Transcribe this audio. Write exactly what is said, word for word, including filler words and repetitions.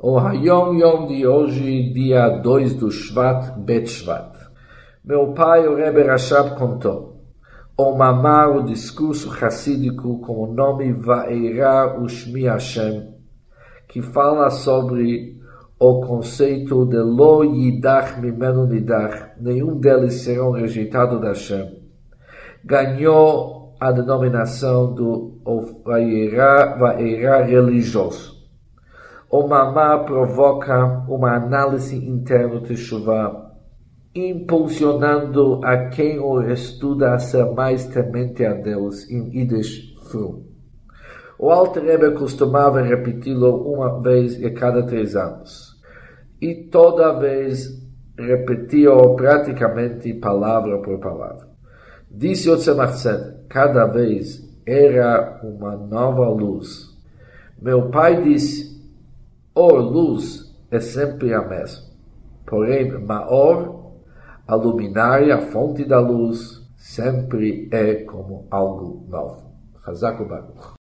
O Hayom Yom de hoje, dia dois do Shvat, Bet Shvat. Meu pai, o Rebbe Rashab, contou o mamar, o discurso hassídico com o nome Va'eira Ushmi Hashem, que fala sobre o conceito de Lo Yidach Mimenu Nidach, nenhum deles serão rejeitados da Hashem. Ganhou a denominação do Va'eira, Va'eira religioso. O mamar provoca uma análise interna de Teshuvah, impulsionando a quem o estuda a ser mais temente a Deus, em Yiddish, frum. O Alter Rebbe costumava repeti-lo uma vez a cada três anos, e toda vez repetia-o praticamente palavra por palavra. Disse o Tzemach Tzedek, cada vez era uma nova luz. Meu pai disse, Or, luz, é sempre a mesma. Porém, Maor, a luminária, a fonte da luz, sempre é como algo novo. Chazak u'Baruch.